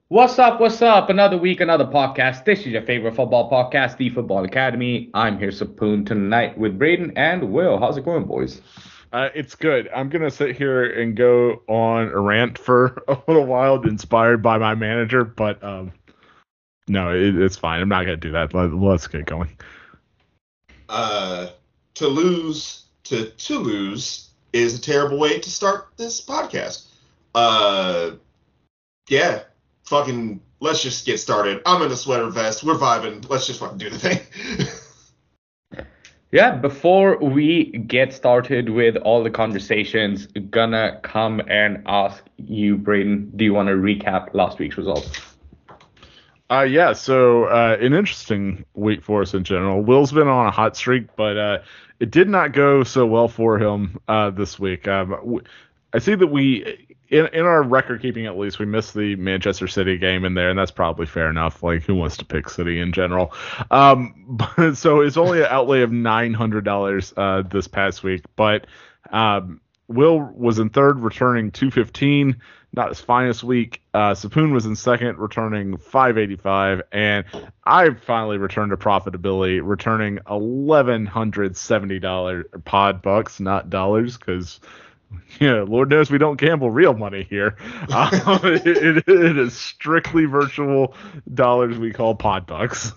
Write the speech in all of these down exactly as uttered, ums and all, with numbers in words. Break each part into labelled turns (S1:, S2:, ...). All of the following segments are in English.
S1: What's up? What's up? Another week, another podcast. This is your favorite football podcast, The Football Academy. I'm here, Sapoon, tonight with Braden and Will. How's it going, boys?
S2: Uh, it's good. I'm gonna sit here and go on a rant for a little while, inspired by my manager. But um, no, it, it's fine. I'm not gonna do that. Let, let's get going.
S3: Uh, to lose to to lose is a terrible way to start this podcast. Uh, yeah, fucking. Let's just get started. I'm in a sweater vest. We're vibing. Let's just fucking do the thing.
S1: Yeah, before we get started with all the conversations, gonna come and ask you, Braden, do you want to recap last week's results?
S2: Uh, yeah. So uh, an interesting week for us in general. Will's been on a hot streak, but uh, it did not go so well for him uh, this week. Um, w- I see that we. In, in our record keeping, at least, we missed the Manchester City game in there, and that's probably fair enough. Like, who wants to pick City in general? Um, but, so it's only an outlay of nine hundred dollars uh, this past week. But um, Will was in third, returning two fifteen, not his finest week. Uh, Sapoon was in second, returning five eighty-five, and I finally returned to profitability, returning eleven hundred seventy dollars pod bucks, not dollars, because. Yeah, Lord knows we don't gamble real money here. Um, it, it, it is strictly virtual dollars we call pod bucks.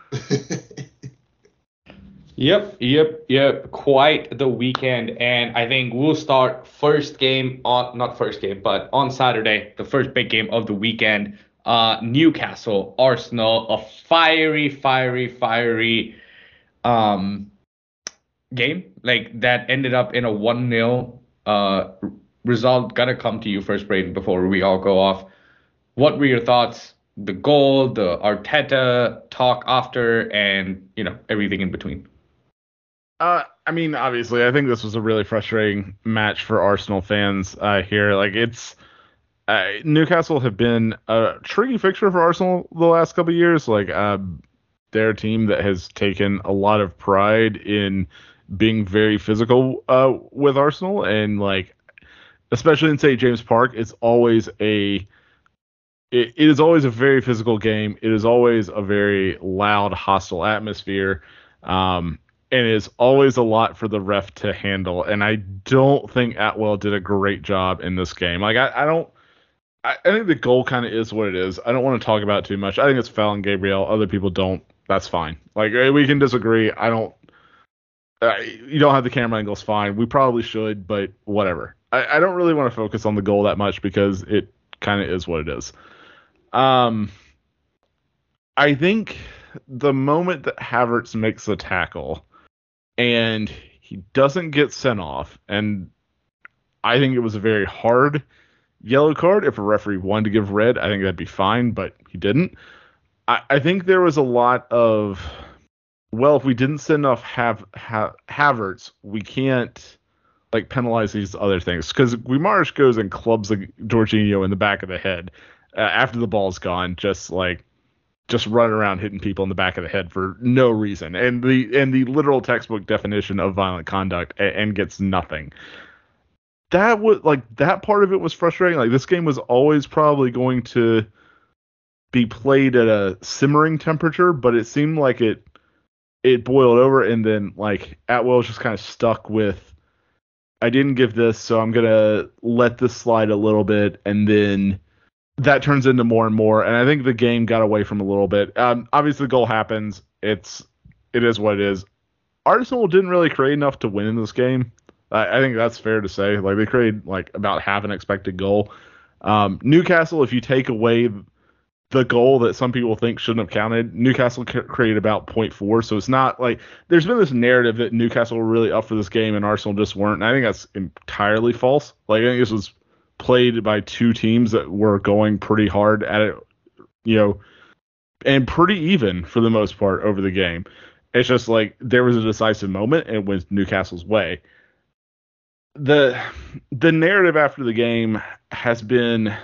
S1: Yep, yep, yep. Quite the weekend. And I think we'll start first game on, not first game, but on Saturday, the first big game of the weekend. Uh, Newcastle, Arsenal, a fiery, fiery, fiery um, game. Like that ended up in a one nil uh, result. Gotta come to you first, Braden, before we all go off. What were your thoughts? The goal, the Arteta talk after, and, you know, everything in between.
S2: Uh, I mean, obviously, I think this was a really frustrating match for Arsenal fans uh, here. Like, it's uh, Newcastle have been a tricky fixture for Arsenal the last couple of years. Like, uh, they're a team that has taken a lot of pride in being very physical uh, with Arsenal, and like, especially in Saint James Park, it's always a it, it is always a very physical game. It is always a very loud, hostile atmosphere. Um, and it's always a lot for the ref to handle. And I don't think Atwell did a great job in this game. Like, I, I don't, I, I think the goal kind of is what it is. I don't want to talk about it too much. I think it's foul on Gabriel. Other people don't. That's fine. Like, we can disagree. I don't, uh, you don't have the camera angles, fine. We probably should, but whatever. I, I don't really want to focus on the goal that much because it kind of is what it is. Um, I think the moment that Havertz makes the tackle and he doesn't get sent off, and I think it was a very hard yellow card. If a referee wanted to give red, I think that'd be fine, but he didn't. I, I think there was a lot of, well, if we didn't send off Hav, Hav, Havertz, we can't like penalize these other things, because Guimaraes goes and clubs like Jorginho in the back of the head uh, after the ball's gone, just like just running around hitting people in the back of the head for no reason, and the and the literal textbook definition of violent conduct, and, and gets nothing. That was like that part of it was frustrating. Like, this game was always probably going to be played at a simmering temperature, but it seemed like it it boiled over, and then like Atwell was just kind of stuck with, I didn't give this, so I'm gonna let this slide a little bit, and then that turns into more and more. And I think the game got away from a little bit. Um, obviously, the goal happens. It's it is what it is. Arsenal didn't really create enough to win in this game. I, I think that's fair to say. Like, they created like about half an expected goal. Um, Newcastle, if you take away the goal that some people think shouldn't have counted, Newcastle c- created about zero point four. So it's not like there's been this narrative that Newcastle were really up for this game and Arsenal just weren't. And I think that's entirely false. Like, I think this was played by two teams that were going pretty hard at it, you know, and pretty even for the most part over the game. It's just like there was a decisive moment and it went Newcastle's way. The the narrative after the game has been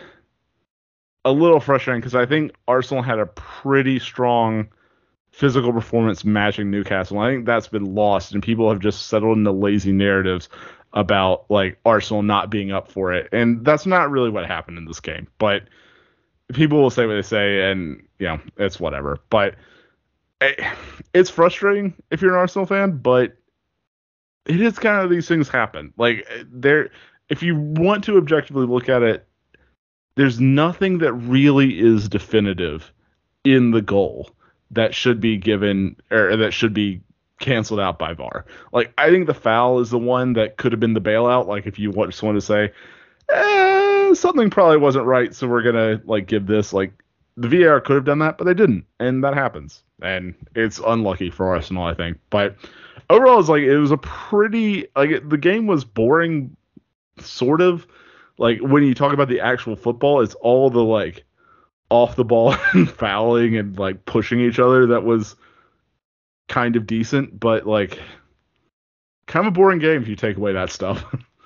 S2: a little frustrating because I think Arsenal had a pretty strong physical performance matching Newcastle. I think that's been lost, and people have just settled into lazy narratives about like Arsenal not being up for it, and that's not really what happened in this game. But people will say what they say, and you know it's whatever. But it, it's frustrating if you're an Arsenal fan, but it is kind of these things happen. Like there, if you want to objectively look at it, there's nothing that really is definitive in the goal that should be given or that should be canceled out by V A R. Like I think the foul is the one that could have been the bailout. Like if you just want to say, eh, something probably wasn't right, so we're gonna like give this. Like the V A R could have done that, but they didn't, and that happens, and it's unlucky for Arsenal, I think. But overall, it's like it was a pretty like it, the game was boring, sort of. Like when you talk about the actual football, it's all the like off the ball and fouling and like pushing each other that was kind of decent, but like kind of a boring game if you take away that stuff.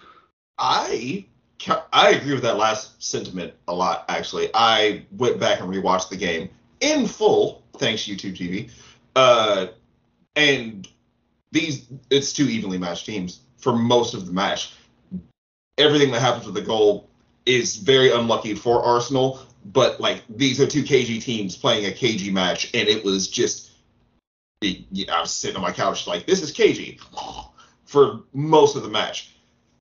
S3: I I agree with that last sentiment a lot, actually. I went back and rewatched the game in full, thanks YouTube T V. Uh, and these it's two evenly matched teams for most of the match. Everything that happens with the goal is very unlucky for Arsenal, but like these are two K G teams playing a K G match, and it was just it, I was sitting on my couch like, this is K G for most of the match.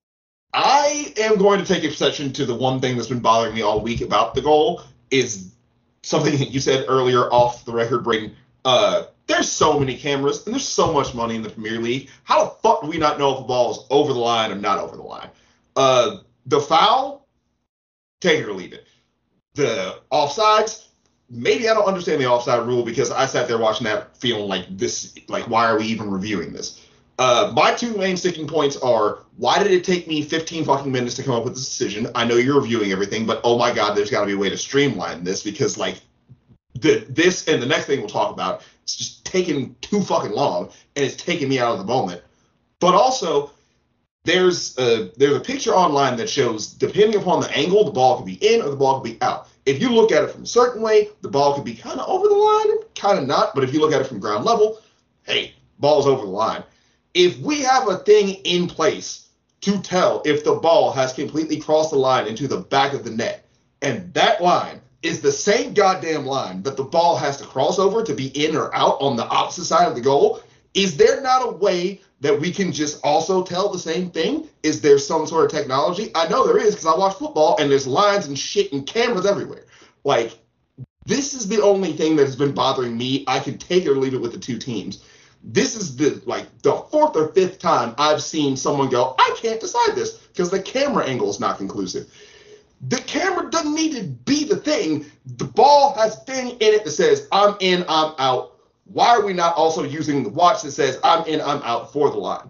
S3: I am going to take exception to the one thing that's been bothering me all week about the goal is something that you said earlier off the record, Braden. Uh, there's so many cameras and there's so much money in the Premier League. How the fuck do we not know if a ball is over the line or not over the line? Uh, the foul, take it or leave it. The offsides, maybe I don't understand the offside rule because I sat there watching that feeling like this, like why are we even reviewing this? Uh, my two main sticking points are, why did it take me fifteen fucking minutes to come up with this decision? I know you're reviewing everything, but oh my god, there's got to be a way to streamline this because like the this and the next thing we'll talk about, it's just taking too fucking long and it's taking me out of the moment. But also, there's a, there's a picture online that shows, depending upon the angle, the ball could be in or the ball could be out. If you look at it from a certain way, the ball could be kind of over the line, kind of not. But if you look at it from ground level, hey, ball's over the line. If we have a thing in place to tell if the ball has completely crossed the line into the back of the net, and that line is the same goddamn line that the ball has to cross over to be in or out on the opposite side of the goal, is there not a way that we can just also tell the same thing? Is there some sort of technology? I know there is because I watch football and there's lines and shit and cameras everywhere. Like, this is the only thing that has been bothering me. I can take it or leave it with the two teams. This is the like the fourth or fifth time I've seen someone go, I can't decide this because the camera angle is not conclusive. The camera doesn't need to be the thing. The ball has a thing in it that says, I'm in, I'm out. Why are we not also using the watch that says, I'm in, I'm out for the line?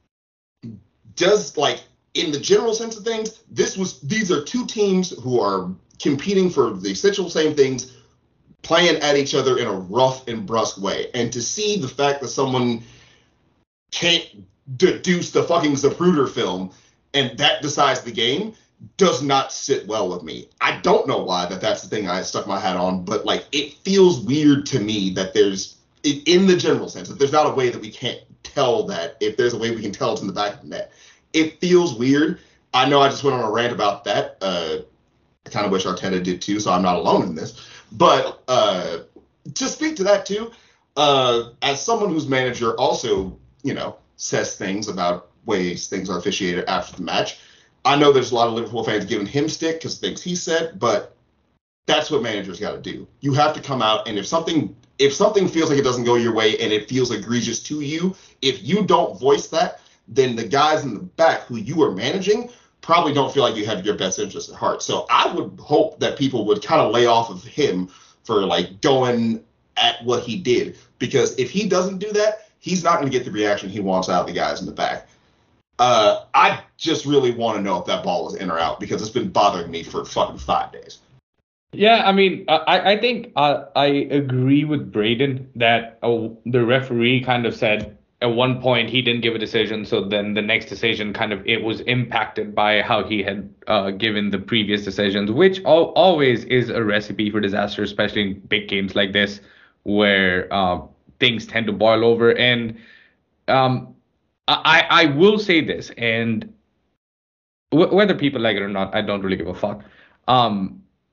S3: Does, like, in the general sense of things, this was these are two teams who are competing for the essential same things, playing at each other in a rough and brusque way. And to see the fact that someone can't deduce the fucking Zapruder film and that decides the game does not sit well with me. I don't know why that that's the thing I stuck my hat on, but like it feels weird to me that there's, in the general sense, that there's not a way that we can't tell that, if there's a way we can tell it's in the back of the net. It feels weird. I know I just went on a rant about that. Uh, I kind of wish Arteta did too, so I'm not alone in this. But uh, to speak to that too, uh, as someone whose manager also, you know, says things about ways things are officiated after the match, I know there's a lot of Liverpool fans giving him stick because things he said, but that's what managers got to do. You have to come out, and if something if something feels like it doesn't go your way and it feels egregious to you, if you don't voice that, then the guys in the back who you are managing probably don't feel like you have your best interests at heart. So I would hope that people would kind of lay off of him for like going at what he did, because if he doesn't do that, he's not going to get the reaction he wants out of the guys in the back. Uh, I just really want to know if that ball is in or out because it's been bothering me for fucking five days.
S1: Yeah, I mean, I, I think uh, I agree with Braden that uh, the referee kind of said at one point he didn't give a decision, so then the next decision kind of it was impacted by how he had uh, given the previous decisions, which al- always is a recipe for disaster, especially in big games like this where uh, things tend to boil over. And um, I, I will say this, and w- whether people like it or not, I don't really give a fuck. Um,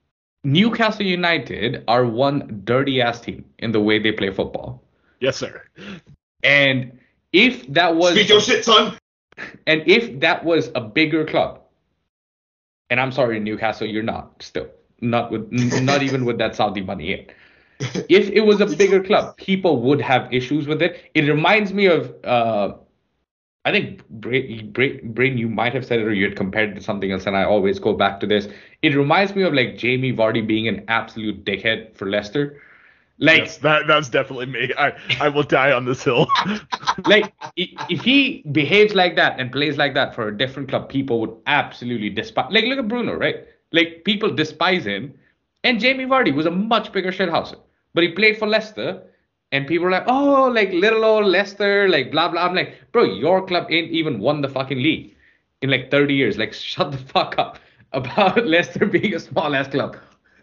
S1: Newcastle United are one dirty ass team in the way they play football.
S2: Yes, sir.
S1: And if that was
S3: Speak your shit, son.
S1: And if that was a bigger club, and I'm sorry, Newcastle, you're not still not with not even with that Saudi money yet. If it was a bigger club, people would have issues with it. It reminds me of, uh, I think, Brain, Brain, you might have said it or you had compared it to something else, and I always go back to this. It reminds me of like Jamie Vardy being an absolute dickhead for Leicester. Like
S2: yes, that that's definitely me. I, I will die on this hill.
S1: Like if he behaves like that and plays like that for a different club, people would absolutely despise. Like look at Bruno, right? Like people despise him, and Jamie Vardy was a much bigger shithouser, but he played for Leicester, and people were like, oh, like little old Leicester, like blah blah. I'm like, bro, your club ain't even won the fucking league in like thirty years. Like shut the fuck up about Leicester being a small ass club.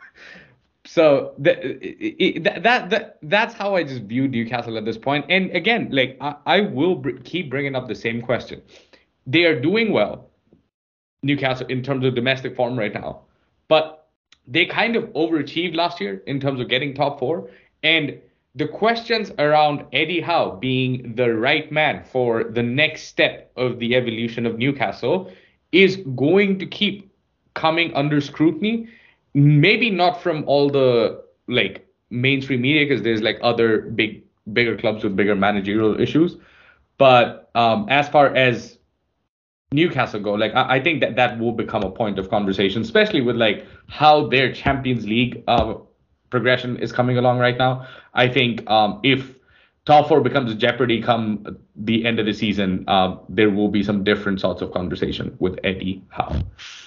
S1: So the, it, that, that that that's how I just view Newcastle at this point. And again, like I, I will br- keep bringing up the same question. They are doing well, Newcastle, in terms of domestic form right now, but they kind of overachieved last year in terms of getting top four. And the questions around Eddie Howe being the right man for the next step of the evolution of Newcastle is going to keep coming under scrutiny. Maybe not from all the like mainstream media, because there's like other big bigger clubs with bigger managerial issues, but um as far as Newcastle go, like I, I think that that will become a point of conversation, especially with like how their Champions League uh, progression is coming along right now. I think um if top four becomes a jeopardy come the end of the season, um there will be some different sorts of conversation with Eddie Howe.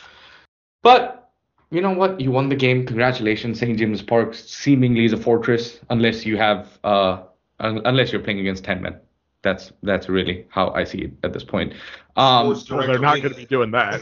S1: But you know what? You won the game. Congratulations. Saint James Park seemingly is a fortress, unless you have, uh, un- unless you're playing against ten men. That's that's really how I see it at this point. Um,
S2: well, they're not going to be doing that.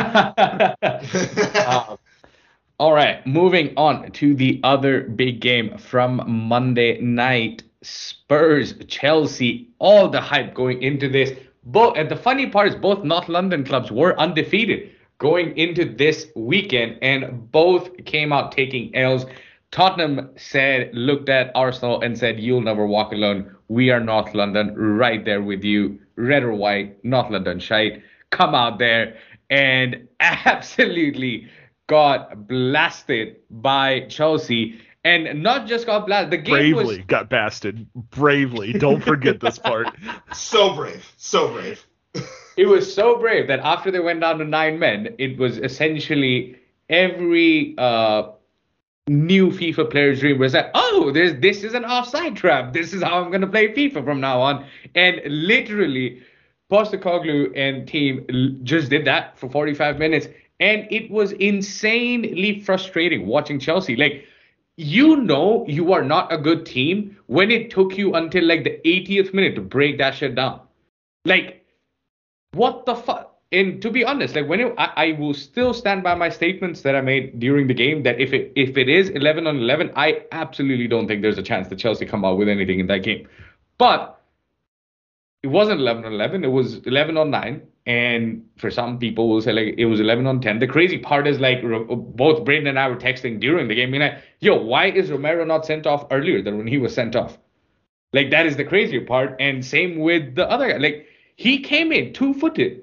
S1: uh, all right, moving on to the other big game from Monday night: Spurs, Chelsea. All the hype going into this. Both, and the funny part is, both North London clubs were undefeated going into this weekend, and both came out taking L's. Tottenham said, looked at Arsenal and said, you'll never walk alone. We are North London, right there with you. Red or white, North London shite. Come out there and absolutely got blasted by Chelsea. And not just got blasted, the game
S2: Bravely
S1: was...
S2: got blasted. Bravely. Don't forget this part.
S3: So brave. So brave.
S1: It was so brave that after they went down to nine men, it was essentially every uh, new FIFA player's dream was like, oh, there's this is an offside trap. This is how I'm going to play FIFA from now on. And literally, Postecoglou and team just did that for forty-five minutes. And it was insanely frustrating watching Chelsea. Like, you know you are not a good team when it took you until like the eightieth minute to break that shit down. Like, what the fuck? And to be honest, like when it, I, I will still stand by my statements that I made during the game that if it if it is eleven on eleven, I absolutely don't think there's a chance that Chelsea come out with anything in that game. But it wasn't eleven on eleven; it was eleven on nine. And for some people, will say like it was eleven on ten. The crazy part is like both Braden and I were texting during the game, being like, "Yo, why is Romero not sent off earlier than when he was sent off?" Like that is the crazier part. And same with the other guy, like. He came in two-footed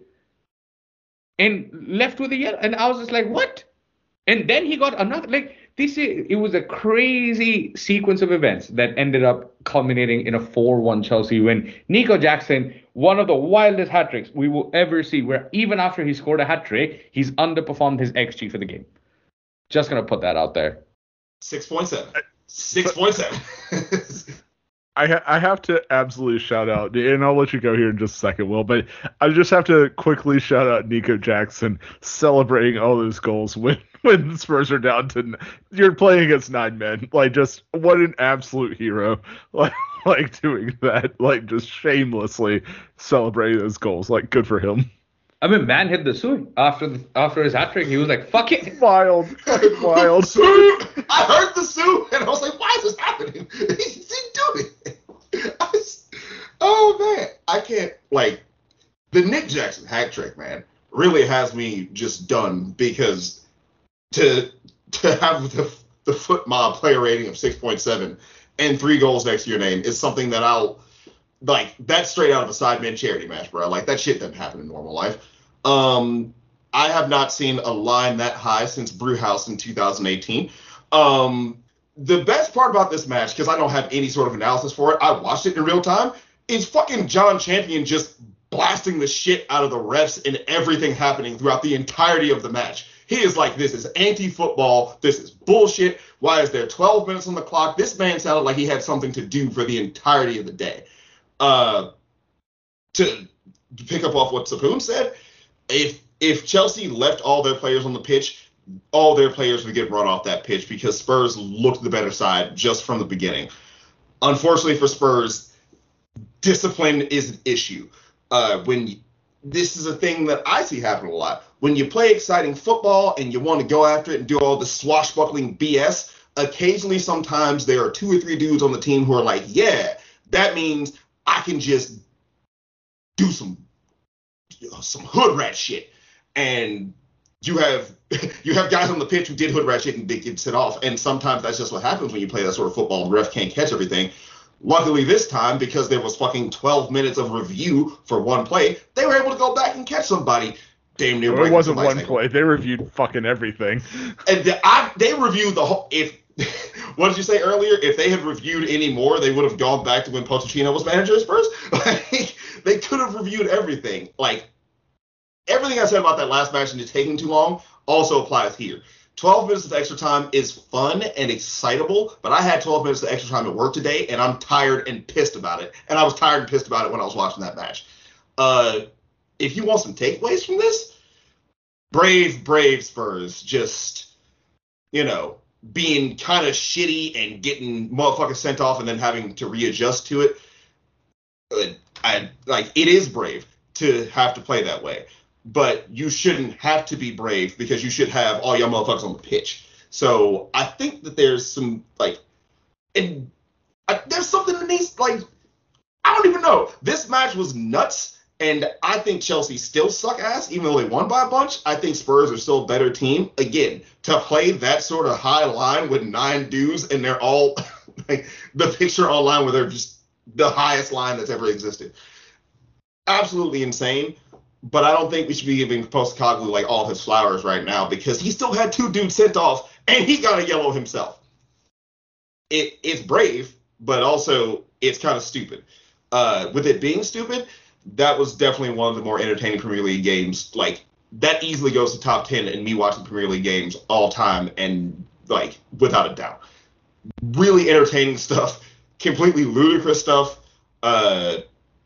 S1: and left with a yellow. And I was just like, what? And then he got another. Like, this is, it was a crazy sequence of events that ended up culminating in a four one Chelsea win. Nico Jackson, one of the wildest hat-tricks we will ever see, where even after he scored a hat-trick, he's underperformed his X G for the game. Just going to put that out there.
S3: six point seven. six point seven.
S2: I ha- I have to absolutely shout out, and I'll let you go here in just a second, Will, but I just have to quickly shout out Nico Jackson celebrating all those goals when, when the Spurs are down to, you're playing against nine men. Like, just what an absolute hero. Like, like doing that, like just shamelessly celebrating those goals. Like, good for him.
S1: I mean, man hit the suit after the, after his hat trick. He was like, "Fuck it."
S2: Wild, wild.
S3: I heard the suit, and I was like, "Why is this happening?" He's doing it. I was, oh man, I can't like the Nick Jackson hat trick, man. Really has me just done because to to have the the foot mob player rating of six point seven and three goals next to your name is something that I'll like. That's straight out of a Sidemen charity match, bro. Like that shit doesn't happen in normal life. Um, I have not seen a line that high since Brewhouse in two thousand eighteen. Um, the best part about this match, because I don't have any sort of analysis for it, I watched it in real time, is fucking John Champion just blasting the shit out of the refs and everything happening throughout the entirety of the match. He is like, this is anti-football. This is bullshit. Why is there twelve minutes on the clock? This man sounded like he had something to do for the entirety of the day. Uh, to, to pick up off what Sapoon said, if if Chelsea left all their players on the pitch, all their players would get run off that pitch because Spurs looked the better side just from the beginning. Unfortunately for Spurs, discipline is an issue. Uh, when this is a thing that I see happen a lot. When you play exciting football and you want to go after it and do all the swashbuckling B S, occasionally sometimes there are two or three dudes on the team who are like, yeah, that means I can just do some some hood rat shit. And you have you have guys on the pitch who did hood rat shit and they get set off. And sometimes that's just what happens when you play that sort of football. The ref can't catch everything. Luckily this time, because there was fucking twelve minutes of review for one play, they were able to go back and catch somebody damn near.
S2: Well, it wasn't one play. They reviewed fucking everything.
S3: And the, I, they reviewed the whole. If what did you say earlier? If they had reviewed any more, they would have gone back to when Pochettino was manager at Spurs. Like, they could have reviewed everything. Like, everything I said about that last match and it taking too long also applies here. twelve minutes of extra time is fun and excitable, but I had twelve minutes of extra time at work today, and I'm tired and pissed about it. And I was tired and pissed about it when I was watching that match. Uh, if you want some takeaways from this, brave, brave Spurs just, you know, being kind of shitty and getting motherfuckers sent off and then having to readjust to it. Uh, I like it is brave to have to play that way. But you shouldn't have to be brave because you should have all your motherfuckers on the pitch. So I think that there's some, like, and I, there's something that needs, like, I don't even know. This match was nuts, and I think Chelsea still suck ass, even though they won by a bunch. I think Spurs are still a better team. Again, to play that sort of high line with nine dudes, and they're all, like, the picture online where they're just the highest line that's ever existed. Absolutely insane. But I don't think we should be giving Postecoglou like all his flowers right now because he still had two dudes sent off and he got a yellow himself. It it's brave, but also it's kind of stupid. Uh, with it being stupid, that was definitely one of the more entertaining Premier League games. Like that easily goes to top ten in me watching Premier League games all time and like without a doubt. Really entertaining stuff, completely ludicrous stuff. Uh,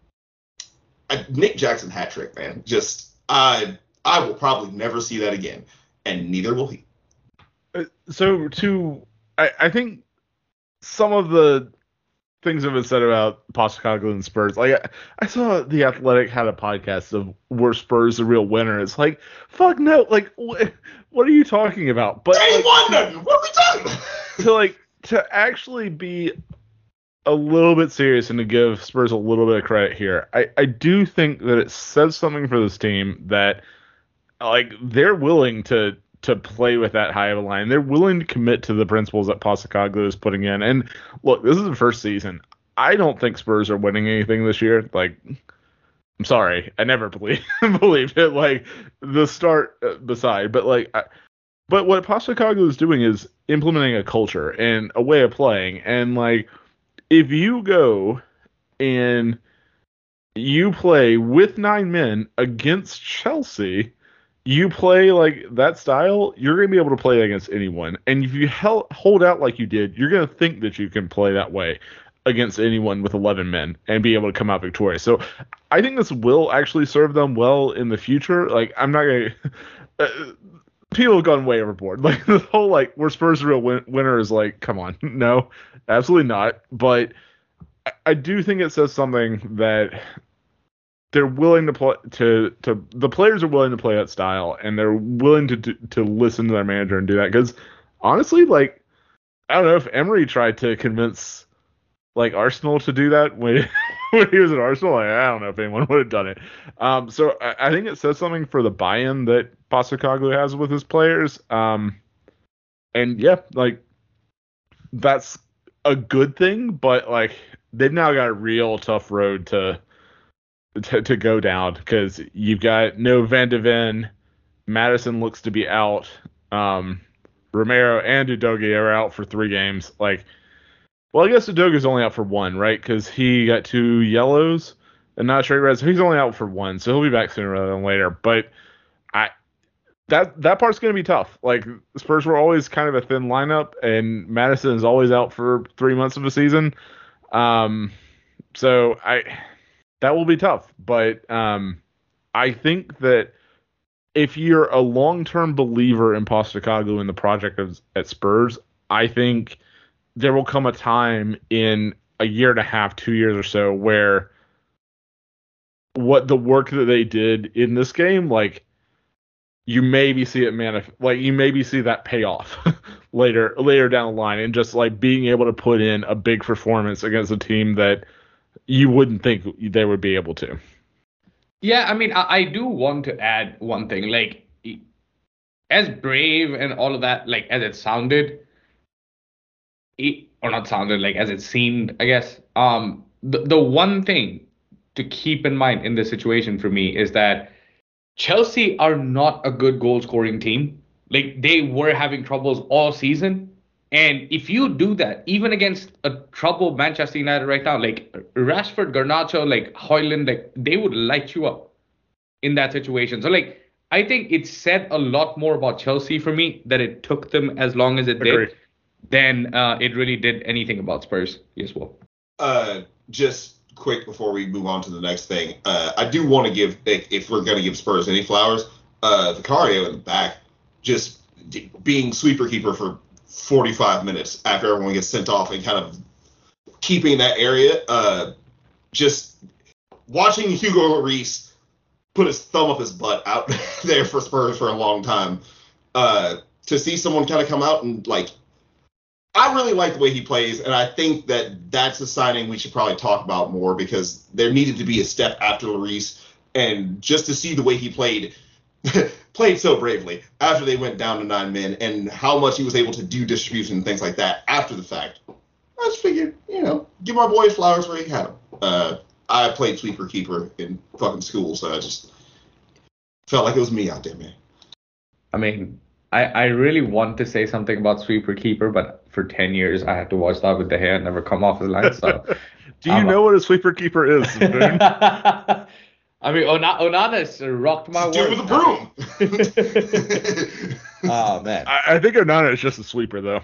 S3: Nick Jackson hat trick, man. Just I I will probably never see that again, and neither will he.
S2: So to I, I think some of the things have been said about Postecoglou and Spurs. Like I, I saw The Athletic had a podcast of were Spurs the real winner. It's like fuck no. Like wh- what are you talking about? But
S3: they
S2: like,
S3: won nothing. What are we talking about?
S2: To like to actually be a little bit serious and to give Spurs a little bit of credit here. I, I do think that it says something for this team that like they're willing to to play with that high of a line. They're willing to commit to the principles that Postecoglou is putting in. And look, this is the first season. I don't think Spurs are winning anything this year. Like, I'm sorry, I never believe believed it. Like the start beside, but like, I, but what Postecoglou is doing is implementing a culture and a way of playing, and like. If you go and you play with nine men against Chelsea, you play like that style, you're going to be able to play against anyone. And if you held, hold out like you did, you're going to think that you can play that way against anyone with eleven men and be able to come out victorious. So I think this will actually serve them well in the future. Like, I'm not going to... Uh, people have gone way overboard. Like the whole like we're Spurs the real win- winner is like, come on, no, absolutely not. But I, I do think it says something that they're willing to play to to the players are willing to play that style and they're willing to to, to listen to their manager and do that. Because honestly, like I don't know if Emery tried to convince like Arsenal to do that when. When he was at Arsenal, like, I don't know if anyone would have done it. Um, so I, I think it says something for the buy-in that Postecoglou has with his players. Um, and yeah, like that's a good thing, but like they've now got a real tough road to to, to go down because you've got no Van de Ven, Madison looks to be out, um, Romero and Udogie are out for three games. Like, well, I guess Udogie's only out for one, right? Because he got two yellows and not straight reds, so he's only out for one, so he'll be back sooner rather than later. But I that that part's going to be tough. Like, Spurs were always kind of a thin lineup, and Madison is always out for three months of the season. Um, so I that will be tough. But um, I think that if you're a long-term believer in Postecoglou and the project of, at Spurs, I think there will come a time in a year and a half, two years or so, where what the work that they did in this game, like, you maybe see it manif- like you maybe see that payoff later later down the line, and just like being able to put in a big performance against a team that you wouldn't think they would be able to.
S1: Yeah, I mean, I, I do want to add one thing. Like, as brave and all of that, like as it sounded, it, or not sounded, like as it seemed, I guess. Um, the the one thing to keep in mind in this situation for me is that Chelsea are not a good goal scoring team. Like, they were having troubles all season. And if you do that, even against a troubled Manchester United right now, like Rashford, Garnacho, like Højlund, like they would light you up in that situation. So, like, I think it said a lot more about Chelsea for me that it took them as long as it
S2: Agreed.
S1: did than uh, it really did anything about Spurs. Yes, well.
S3: Uh, just quick before we move on to the next thing, uh, I do want to give, if we're going to give Spurs any flowers, uh, Vicario in the back, just being sweeper keeper for forty-five minutes after everyone gets sent off and kind of keeping that area. Uh, just watching Hugo Lloris put his thumb up his butt out there for Spurs for a long time. Uh, to see someone kind of come out and, like, I really like the way he plays, and I think that that's a signing we should probably talk about more, because there needed to be a step after Lloris, and just to see the way he played, played so bravely after they went down to nine men, and how much he was able to do distribution and things like that after the fact. I just figured, you know, give my boy flowers where he had them. Uh, I played sweeper keeper in fucking school, so I just felt like it was me out there, man.
S1: I mean, I, I really want to say something about sweeper keeper, but for ten years I had to watch that with the hair and never come off his line. So,
S2: do you um, know what a sweeper keeper is, Boone?
S1: I mean, Ona- Onana's rocked my world.
S3: Do with a
S1: broom. Oh, man.
S2: I, I think Onana is just a sweeper, though.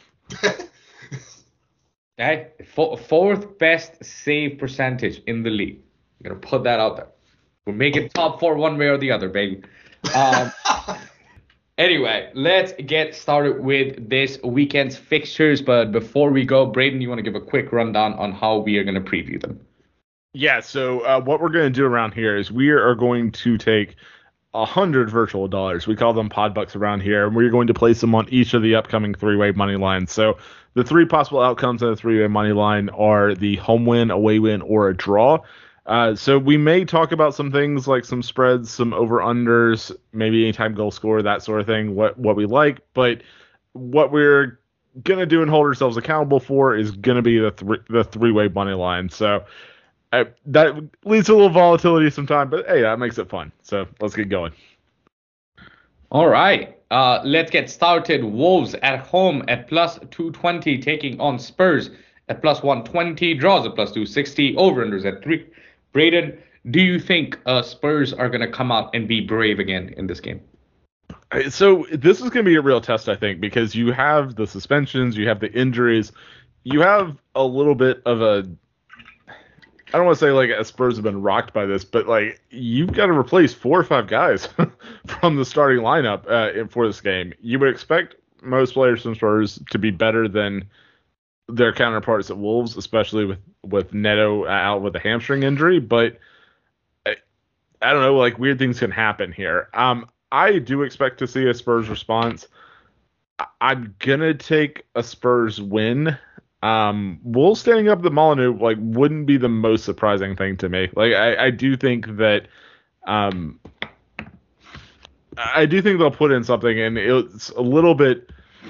S1: Hey, for, fourth best save percentage in the league. I'm going to put that out there. We'll make it top four one way or the other, baby. Um, anyway, let's get started with this weekend's fixtures. But before we go, Braden, you want to give a quick rundown on how we are going to preview them?
S2: Yeah, so uh, what we're going to do around here is we are going to take one hundred virtual dollars. We call them pod bucks around here, and we're going to place them on each of the upcoming three-way money lines. So the three possible outcomes of the three-way money line are the home win, away win, or a draw. Uh, so we may talk about some things like some spreads, some over-unders, maybe anytime goal score, that sort of thing, what, what we like. But what we're going to do and hold ourselves accountable for is going to be the, th- the three-way money line. So Uh, that leads to a little volatility sometimes, but hey, that makes it fun. So let's get going.
S1: All right. Uh, let's get started. Wolves at home at plus two twenty, taking on Spurs at plus one twenty. Draws at plus two sixty. Over-unders at three. Braden, do you think uh, Spurs are going to come out and be brave again in this game?
S2: So this is going to be a real test, I think, because you have the suspensions, you have the injuries, you have a little bit of a I don't want to say like Spurs have been rocked by this, but like you've got to replace four or five guys from the starting lineup uh, for this game. You would expect most players from Spurs to be better than their counterparts at Wolves, especially with, with Neto out with a hamstring injury. But I, I don't know, like weird things can happen here. Um, I do expect to see a Spurs response. I'm gonna take a Spurs win. Um, Wolves standing up the Molyneux like wouldn't be the most surprising thing to me. Like I, I do think that, um, I do think they'll put in something, and it's a little bit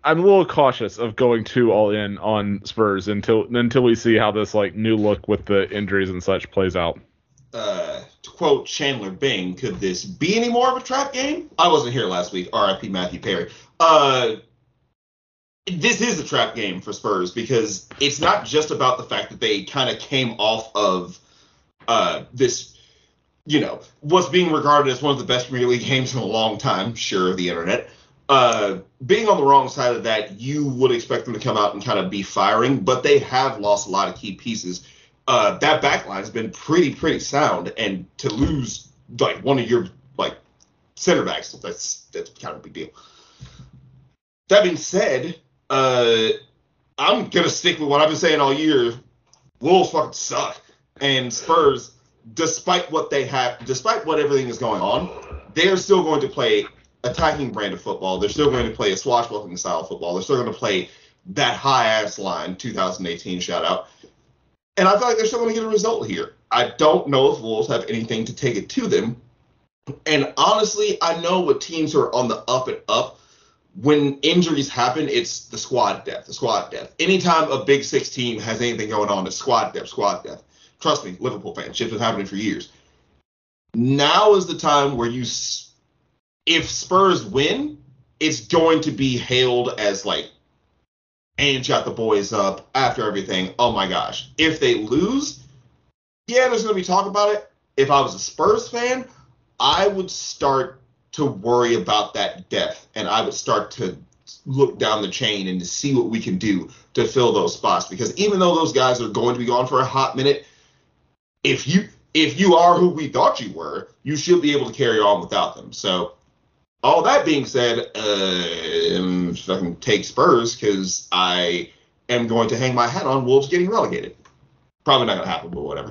S2: I'm a little cautious of going too all in on Spurs until until we see how this like new look with the injuries and such plays out.
S3: Uh, to quote Chandler Bing, could this be any more of a trap game? I wasn't here last week. R I P Matthew Perry. Uh, this is a trap game for Spurs because it's not just about the fact that they kind of came off of uh, this, you know, what's being regarded as one of the best Premier League games in a long time, sure, the internet. Uh, being on the wrong side of that, you would expect them to come out and kind of be firing, but they have lost a lot of key pieces. Uh, that back line has been pretty, pretty sound, and to lose like one of your like center backs, that's that's kind of a big deal. That being said, uh, I'm gonna stick with what I've been saying all year. Wolves fucking suck, and Spurs, despite what they have, despite what everything is going on, they are still going to play attacking brand of football. They're still going to play a swashbuckling style of football. They're still going to play that high ass line, two thousand eighteen shout out. And I feel like they're still going to get a result here. I don't know if Wolves have anything to take it to them. And honestly, I know what teams are on the up and up. When injuries happen, it's the squad depth, the squad depth. Anytime a Big Six team has anything going on, it's squad depth, squad depth. Trust me, Liverpool fans, shit's been happening for years. Now is the time where you, if Spurs win, it's going to be hailed as like, and shot the boys up after everything. Oh my gosh. If they lose, yeah, there's going to be talk about it. If I was a Spurs fan, I would start to worry about that depth, and I would start to look down the chain and to see what we can do to fill those spots. Because even though those guys are going to be gone for a hot minute, if you if you are who we thought you were, you should be able to carry on without them. So all that being said, uh, um, fucking take Spurs because I am going to hang my hat on Wolves getting relegated. Probably not going to happen, but whatever.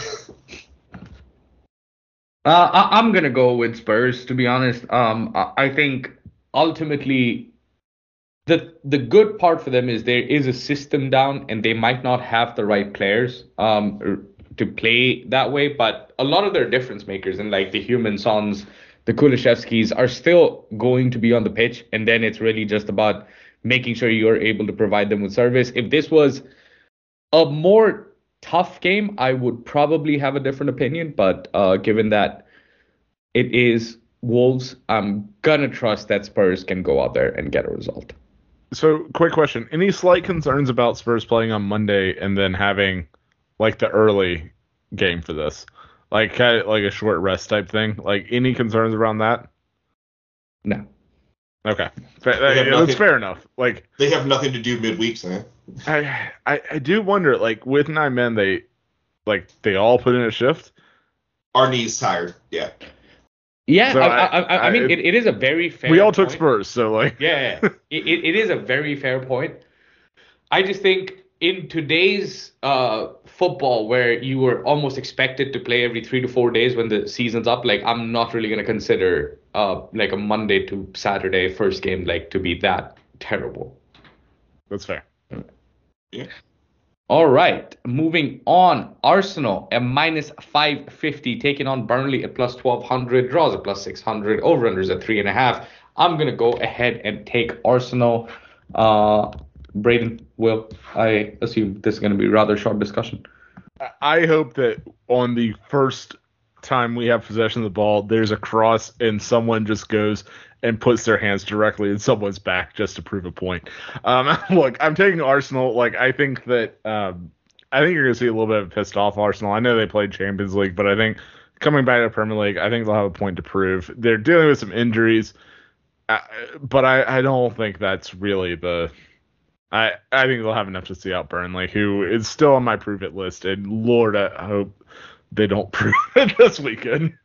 S1: uh, I, I'm going to go with Spurs, to be honest. Um, I, I think ultimately the the good part for them is there is a system down and they might not have the right players um, to play that way, but a lot of their difference makers and like the Human Sons, the Kulishevskis are still going to be on the pitch, and then it's really just about making sure you're able to provide them with service. If this was a more tough game, I would probably have a different opinion, but uh, given that it is Wolves, I'm going to trust that Spurs can go out there and get a result.
S2: So, quick question. Any slight concerns about Spurs playing on Monday and then having like the early game for this? Like kind of like a short rest type thing. Like any concerns around that?
S1: No.
S2: Okay, that's fair enough. Like
S3: they have nothing to do midweek, man.
S2: I, I I do wonder. Like with nine men, they like they all put in a shift.
S3: Our knees tired. Yeah.
S1: Yeah,
S2: so
S1: I,
S2: I,
S1: I, I mean, I, it, it is a very fair.
S2: We all
S1: point.
S2: took Spurs, so like.
S1: Yeah, yeah. it, it is a very fair point. I just think in today's uh, football, where you were almost expected to play every three to four days when the season's up, like I'm not really going to consider uh, like a Monday to Saturday first game like to be that terrible.
S2: That's fair.
S3: Yeah.
S1: All right, moving on. Arsenal at minus five fifty, taking on Burnley at plus twelve hundred, draws at plus six hundred, over-unders at three and a half. I'm going to go ahead and take Arsenal. Uh, Braden, Will, I assume this is going to be a rather short discussion.
S2: I hope that on the first time we have possession of the ball, there's a cross and someone just goes and puts their hands directly in someone's back just to prove a point. Um, look, I'm taking Arsenal. Like, I think that um, I think you're going to see a little bit of a pissed off Arsenal. I know they played Champions League, but I think coming back to Premier League, I think they'll have a point to prove. They're dealing with some injuries, uh, but I, I don't think that's really the. I, I think they'll have enough to see out Burnley, who is still on my prove it list, and Lord, I hope they don't prove it this weekend.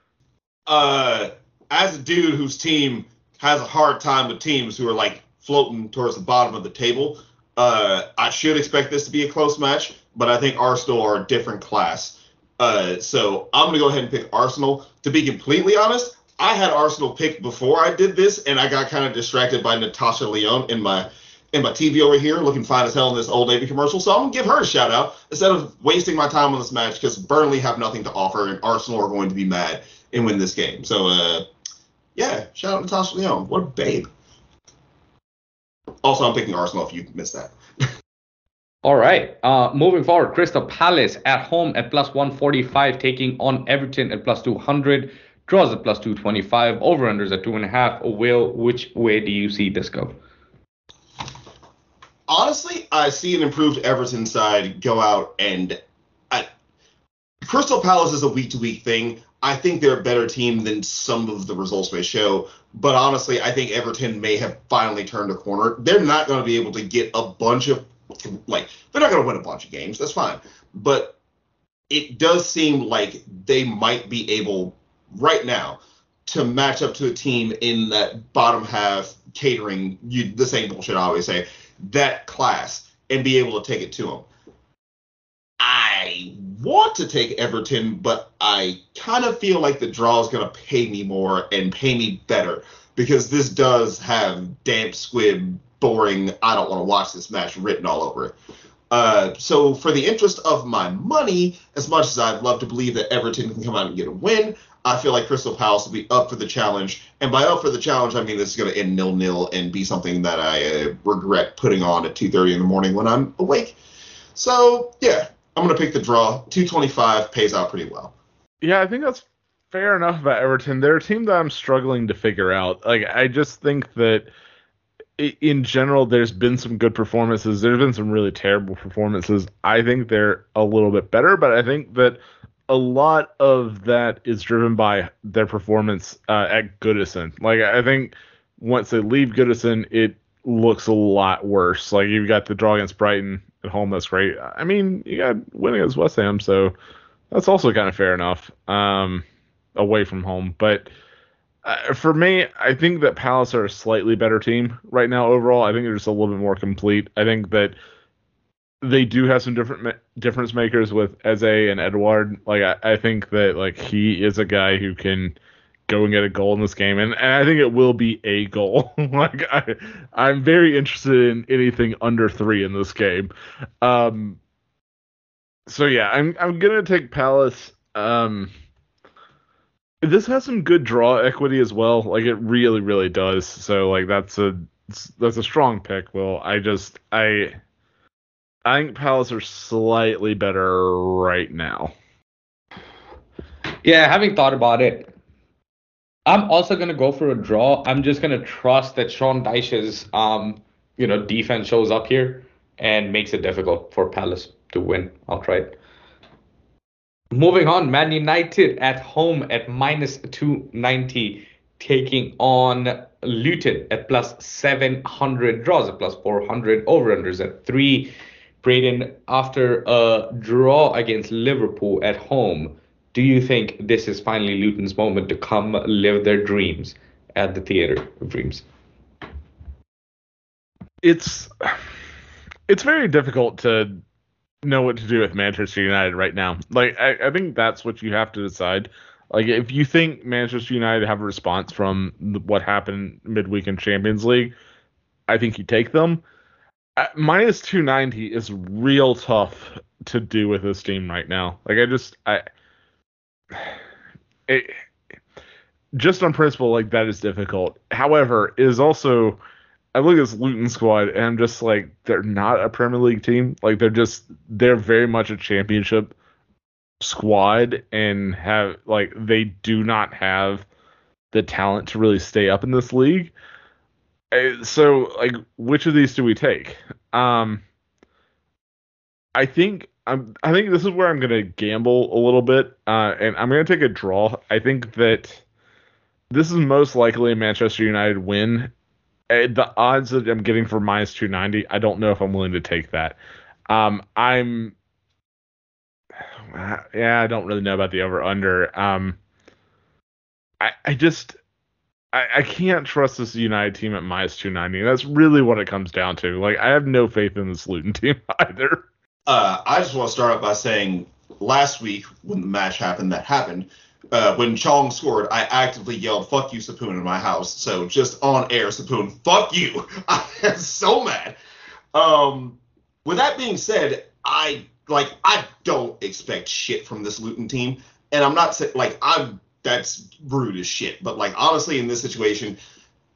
S3: Uh, as a dude whose team has a hard time with teams who are like floating towards the bottom of the table, uh, I should expect this to be a close match, but I think Arsenal are a different class. Uh, so I'm going to go ahead and pick Arsenal. To be completely honest, I had Arsenal picked before I did this, and I got kind of distracted by Natasha Lyonne in my in my T V over here, looking fine as hell in this Old Navy commercial. So I'm going to give her a shout out instead of wasting my time on this match because Burnley have nothing to offer and Arsenal are going to be mad and win this game. So, uh, yeah, shout out Natasha Lyonne. What a babe. Also, I'm picking Arsenal if you missed that.
S1: All right. Uh, moving forward, Crystal Palace at home at plus one forty-five, taking on Everton at plus two hundred. Draws at plus two twenty-five. Over-unders at two and a half. Will, which way do you see this go?
S3: Honestly, I see an improved Everton side go out and I, Crystal Palace is a week-to-week thing. I think they're a better team than some of the results may show. But honestly, I think Everton may have finally turned a corner. They're not going to be able to get a bunch of, like, they're not going to win a bunch of games. That's fine. But it does seem like they might be able, right now, to match up to a team in that bottom half catering, you, the same bullshit I always say, that class, and be able to take it to them. I want to take Everton, but I kind of feel like the draw is going to pay me more and pay me better because this does have damp squib, boring, I don't want to watch this match written all over it. Uh, so for the interest of my money, as much as I'd love to believe that Everton can come out and get a win, I feel like Crystal Palace will be up for the challenge. And by up for the challenge, I mean this is going to end nil-nil and be something that I uh, regret putting on at two thirty in the morning when I'm awake. So, yeah, I'm going to pick the draw. two twenty-five pays out pretty well.
S2: Yeah, I think that's fair enough about Everton. They're a team that I'm struggling to figure out. Like, I just think that in general, there's been some good performances. There's been some really terrible performances. I think they're a little bit better, but I think that a lot of that is driven by their performance uh, at Goodison. Like, I think once they leave Goodison, it looks a lot worse. Like, you've got the draw against Brighton at home. That's great. I mean, you got winning against West Ham, so that's also kind of fair enough um, away from home. But uh, for me, I think that Palace are a slightly better team right now overall. I think they're just a little bit more complete. I think that they do have some different difference makers with Eze and Edouard. Like, I, I think that, like, he is a guy who can go and get a goal in this game, and, and I think it will be a goal. Like, I, I'm very interested in anything under three in this game. Um, so yeah, I'm I'm gonna take Palace. Um, this has some good draw equity as well. Like, it really, really does. So, like, that's a that's a strong pick. Will I just I. I think Palace are slightly better right now.
S1: Yeah, having thought about it, I'm also going to go for a draw. I'm just going to trust that Sean Dyche's um, you know, defense shows up here and makes it difficult for Palace to win outright. Moving on, Man United at home at minus two ninety, taking on Luton at plus seven hundred, draws at plus four hundred, over-unders at three. Braden, after a draw against Liverpool at home, do you think this is finally Luton's moment to come live their dreams at the Theatre of Dreams?
S2: It's it's very difficult to know what to do with Manchester United right now. Like, I, I think that's what you have to decide. Like, if you think Manchester United have a response from what happened midweek in Champions League, I think you take them. At minus two ninety is real tough to do with this team right now. Like, I just, I, it, just on principle, like, that is difficult. However, it is also, I look at this Luton squad and I'm just like, they're not a Premier League team. Like, they're just, they're very much a championship squad and have, like, they do not have the talent to really stay up in this league. So, like, which of these do we take? Um, I think I'm. I think this is where I'm going to gamble a little bit, uh, and I'm going to take a draw. I think that this is most likely a Manchester United win. Uh, the odds that I'm getting for minus two ninety, I don't know if I'm willing to take that. Um, I'm. Yeah, I don't really know about the over/under. Um, I I just. I can't trust this United team at minus two ninety. That's really what it comes down to. Like, I have no faith in this Luton team either.
S3: Uh, I just want to start out by saying last week when the match happened, that happened, uh, when Chong scored, I actively yelled, "Fuck you, Sapoon," in my house. So just on air, Sapoon, fuck you. I am so mad. Um, with that being said, I like I don't expect shit from this Luton team. And I'm not saying, like, I'm that's rude as shit. But, like, honestly, in this situation,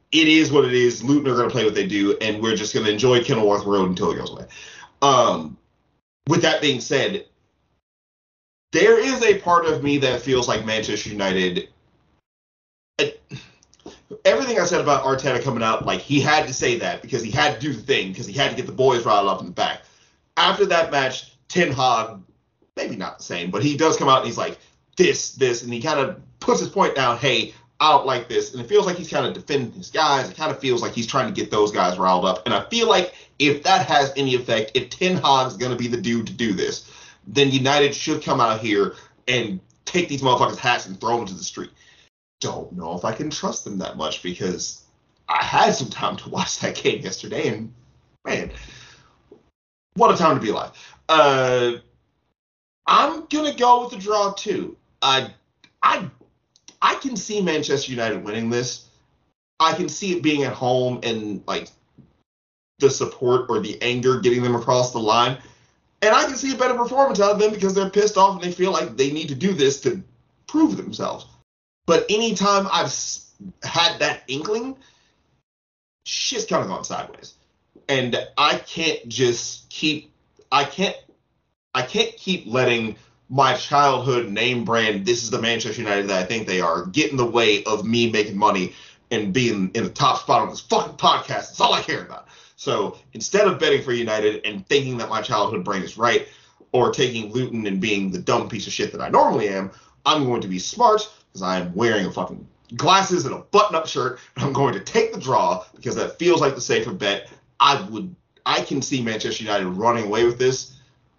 S3: it is what it is. Luton are going to play what they do, and we're just going to enjoy Kenilworth Road until it goes away. Um, with that being said, there is a part of me that feels like Manchester United. It, everything I said about Arteta coming out, like he had to say that because he had to do the thing, because he had to get the boys riled up in the back. After that match, Ten Hag, maybe not the same, but he does come out and he's like, this, this, and he kind of puts his point down, hey, I don't like this. And it feels like he's kind of defending his guys. It kind of feels like he's trying to get those guys riled up. And I feel like if that has any effect, if Ten Hag's going to be the dude to do this, then United should come out here and take these motherfuckers' hats and throw them to the street. Don't know if I can trust them that much because I had some time to watch that game yesterday, and man, what a time to be alive. Uh, I'm gonna go with the draw too. I, I, I can see Manchester United winning this. I can see it being at home and like the support or the anger getting them across the line. And I can see a better performance out of them because they're pissed off and they feel like they need to do this to prove themselves. But anytime I've had that inkling, shit's kind of gone sideways. And I can't just keep, I can't, I can't keep letting my childhood name brand, this is the Manchester United that I think they are, get in the way of me making money and being in the top spot on this fucking podcast. That's all I care about. So instead of betting for United and thinking that my childhood brain is right, or taking Luton and being the dumb piece of shit that I normally am, I'm going to be smart because I am wearing a fucking glasses and a button-up shirt, and I'm going to take the draw because that feels like the safer bet. I would, I can see Manchester United running away with this.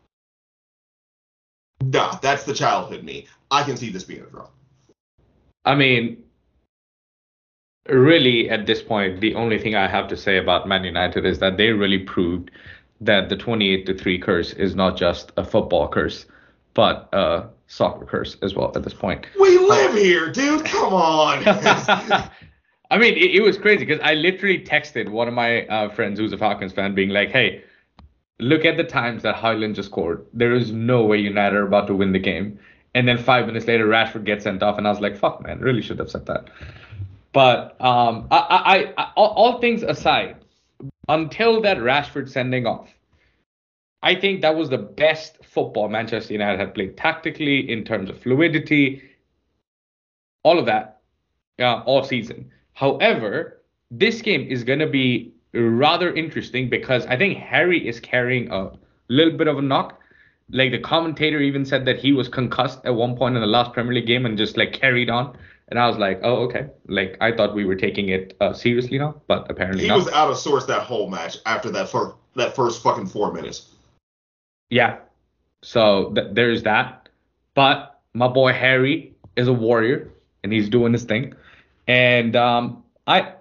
S3: Nah, that's the childhood me. I can see this being a draw.
S1: I mean, really, at this point, the only thing I have to say about Man United is that they really proved that the twenty-eight to three curse is not just a football curse, but a soccer curse as well at this point.
S3: We live here, dude. Come on.
S1: I mean, it, it was crazy because I literally texted one of my uh, friends who's a Falcons fan being like, hey, look at the times that Højlund just scored. There is no way United are about to win the game. And then five minutes later, Rashford gets sent off. And I was like, fuck, man, really should have said that. But um, I, I, I, all, all things aside, until that Rashford sending off, I think that was the best football Manchester United had played tactically in terms of fluidity, all of that, uh, all season. However, this game is going to be rather interesting because I think Harry is carrying a little bit of a knock. Like the commentator even said that he was concussed at one point in the last Premier League game and just like carried on. And I was like, oh, okay. Like I thought we were taking it uh, seriously now, but apparently
S3: he
S1: not.
S3: He was out of sorts that whole match after that first, that first fucking four minutes.
S1: Yeah. So th- there's that. But my boy Harry is a warrior and he's doing his thing. And um, I,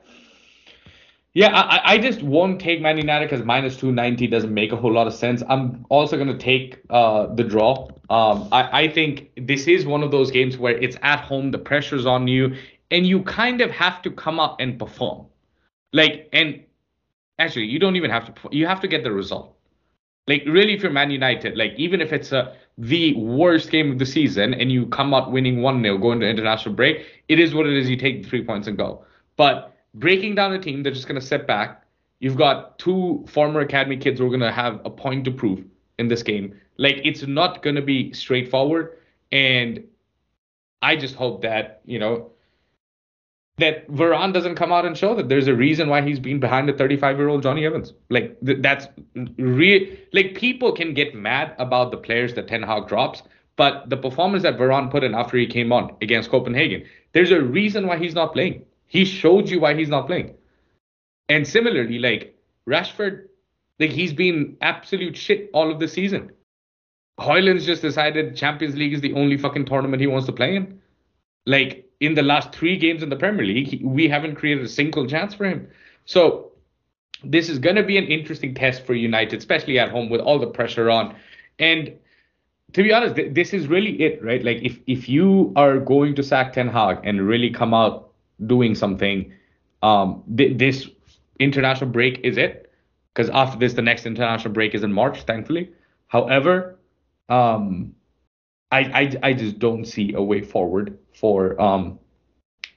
S1: yeah, I, I just won't take Man United because minus two ninety doesn't make a whole lot of sense. I'm also going to take uh, the draw. Um, I, I think this is one of those games where it's at home, the pressure's on you, and you kind of have to come up and perform. Like, and actually, you don't even have to, you have to get the result. Like, really, if you're Man United, like, even if it's a, the worst game of the season and you come out winning one nil, going to international break, it is what it is. You take the three points and go. But breaking down a team, they're just going to sit back. You've got two former academy kids who are going to have a point to prove in this game. Like, it's not going to be straightforward. And I just hope that, you know, that Varane doesn't come out and show that there's a reason why he's been behind a thirty-five-year-old Johnny Evans. Like, th- that's real. Like, people can get mad about the players that Ten Hag drops, but the performance that Varane put in after he came on against Copenhagen, there's a reason why he's not playing. He showed you why he's not playing. And similarly, like, Rashford, like, he's been absolute shit all of the season. Højlund's just decided Champions League is the only fucking tournament he wants to play in. Like, in the last three games in the Premier League, he, we haven't created a single chance for him. So this is going to be an interesting test for United, especially at home with all the pressure on. And to be honest, th- this is really it, right? Like, if, if you are going to sack Ten Hag and really come out doing something, um, th- this international break is it. Because after this, the next international break is in March, thankfully. However, um, I, I, I just don't see a way forward for um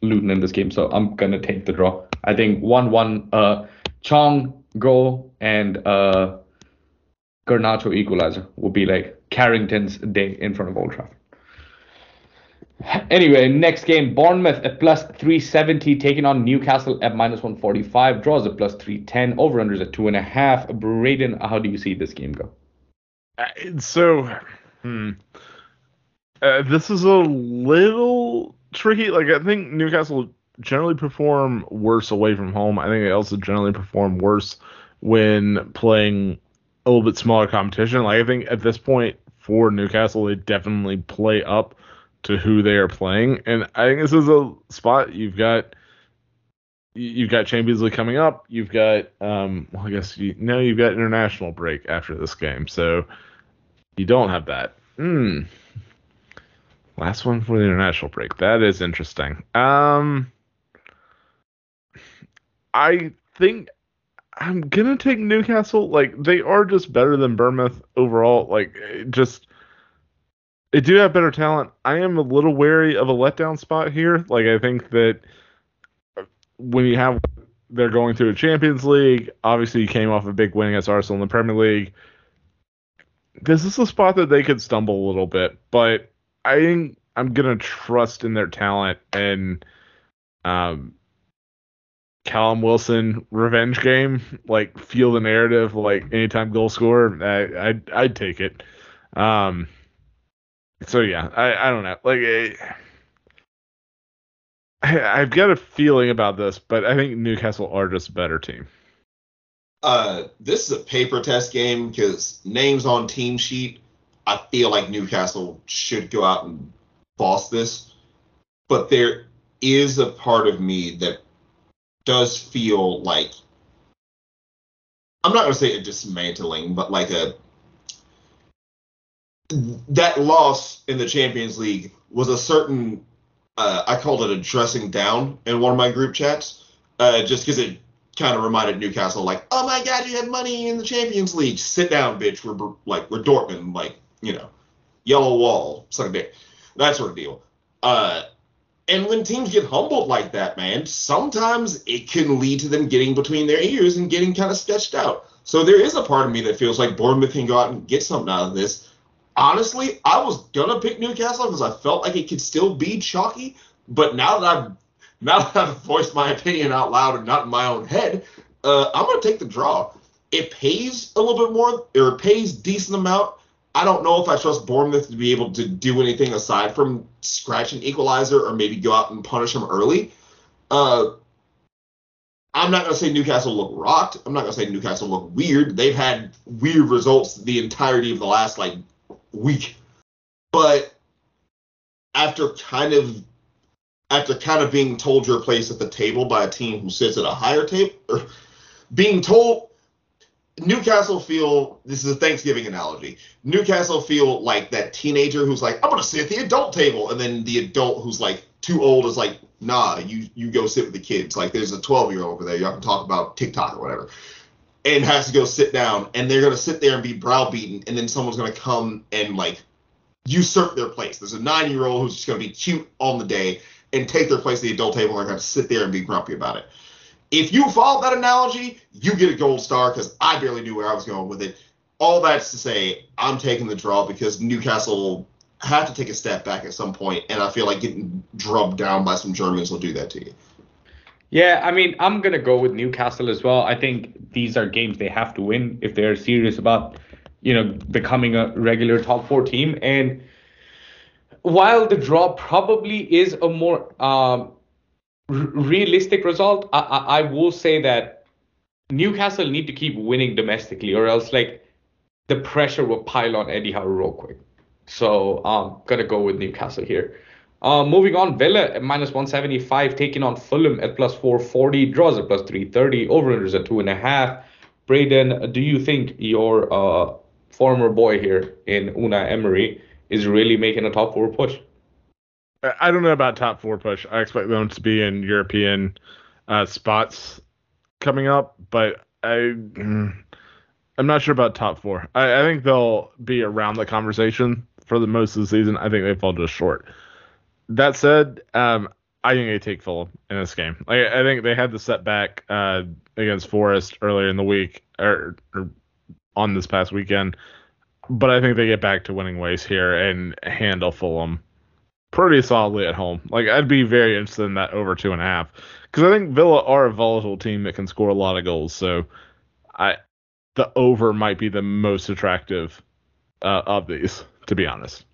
S1: Luton in this game, so I'm gonna take the draw. I think one one uh Chong goal and uh Garnacho equalizer will be like Carrington's day in front of Old Trafford. Anyway, next game, Bournemouth at plus three seventy, taking on Newcastle at minus one forty-five. Draws at plus three ten. Over-unders at two and a half. Braden, how do you see this game go?
S2: Uh, so, hmm. Uh, this is a little tricky. Like, I think Newcastle generally perform worse away from home. I think they also generally perform worse when playing a little bit smaller competition. Like, I think at this point for Newcastle, they definitely play up to who they are playing, and I think this is a spot you've got. You've got Champions League coming up. You've got, um, well, I guess you know you've got international break after this game, so you don't have that. Hmm. Last one for the international break. That is interesting. Um, I think I'm gonna take Newcastle. Like, they are just better than Bournemouth overall. Like, just. They do have better talent. I am a little wary of a letdown spot here. Like, I think that when you have they're going through a Champions League, obviously you came off a big win against Arsenal in the Premier League. This is a spot that they could stumble a little bit, but I think I'm gonna trust in their talent and um, Callum Wilson revenge game. Like, feel the narrative. Like, anytime goal scorer, I I'd, I'd take it. Um. So yeah, I, I don't know. Like, I, I've got a feeling about this, but I think Newcastle are just a better team.
S3: Uh, this is a paper test game because names on team sheet, I feel like Newcastle should go out and boss this. But there is a part of me that does feel like, I'm not going to say a dismantling, but like a, that loss in the Champions League was a certain, uh, I called it a dressing down in one of my group chats, uh, just because it kind of reminded Newcastle, like, oh my God, you had money in the Champions League. Sit down, bitch. We're like, we're Dortmund, like, you know, yellow wall, suck a dick, that sort of deal. Uh, and when teams get humbled like that, man, sometimes it can lead to them getting between their ears and getting kind of sketched out. So there is a part of me that feels like Bournemouth can go out and get something out of this. Honestly, I was gonna pick Newcastle because I felt like it could still be chalky, but now that I've now that I've voiced my opinion out loud and not in my own head, uh, I'm gonna take the draw. It pays a little bit more, or it pays decent amount. I don't know if I trust Bournemouth to be able to do anything aside from scratch an equalizer or maybe go out and punish them early. Uh, I'm not gonna say Newcastle look rocked. I'm not gonna say Newcastle look weird. They've had weird results the entirety of the last like week, but after kind of after kind of being told your place at the table by a team who sits at a higher table, or being told, Newcastle feel, this is a Thanksgiving analogy, Newcastle feel like that teenager who's like, I'm gonna sit at the adult table, and then the adult who's like too old is like, nah, you you go sit with the kids. Like, there's a twelve year old over there, y'all can talk about TikTok or whatever, and has to go sit down, and they're going to sit there and be browbeaten, and then someone's going to come and, like, usurp their place. There's a nine-year-old who's just going to be cute on the day and take their place at the adult table, and they're going to sit there and be grumpy about it. If you follow that analogy, you get a gold star, because I barely knew where I was going with it. All that's to say, I'm taking the draw because Newcastle will have to take a step back at some point, and I feel like getting drubbed down by some Germans will do that to you.
S1: Yeah, I mean, I'm going to go with Newcastle as well. I think these are games they have to win if they're serious about, you know, becoming a regular top four team. And while the draw probably is a more um, r- realistic result, I-, I-, I will say that Newcastle need to keep winning domestically, or else, like, the pressure will pile on Eddie Howe real quick. So I'm going to go with Newcastle here. Uh, moving on, Villa at minus one seventy-five, taking on Fulham at plus four forty, draws at plus three thirty, over-unders at two and a half. Braden, do you think your uh, former boy here in Unai Emery is really making a top four push?
S2: I don't know about top four push. I expect them to be in European uh, spots coming up, but I, I'm not sure about top four. I, I think they'll be around the conversation for the most of the season. I think they fall just short. That said, um, I think they take Fulham in this game. Like, I think they had the setback uh, against Forest earlier in the week, or, or on this past weekend, but I think they get back to winning ways here and handle Fulham pretty solidly at home. Like, I'd be very interested in that over two and a half, because I think Villa are a volatile team that can score a lot of goals. So, I the over might be the most attractive uh, of these, to be honest.